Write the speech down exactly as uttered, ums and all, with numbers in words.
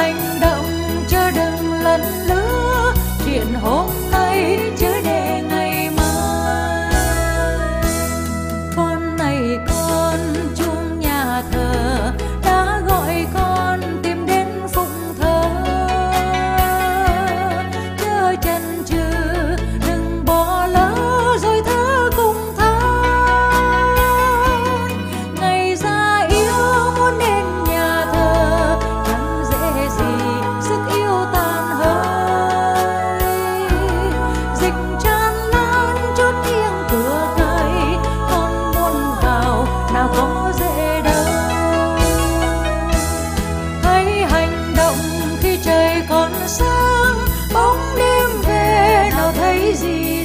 hành động chớ đừng lấn lứa, chuyện hôm nay chớ để ngày mai. Con này con chuông nhà thờ đã gọi con tìm đến phụng thờ, chớ chần chừ đừng bỏ lỡ rồi thơ cùng thơ. Ngày ra yêu muốn đến nhà thờ chẳng dễ gì, sức yêu tàn hơi. Dịch tràn lan chốt nghiêng cửa cầy, con muốn vào nào có dễ đâu. Hãy hành động khi trời còn sáng, bóng đêm về nào thấy gì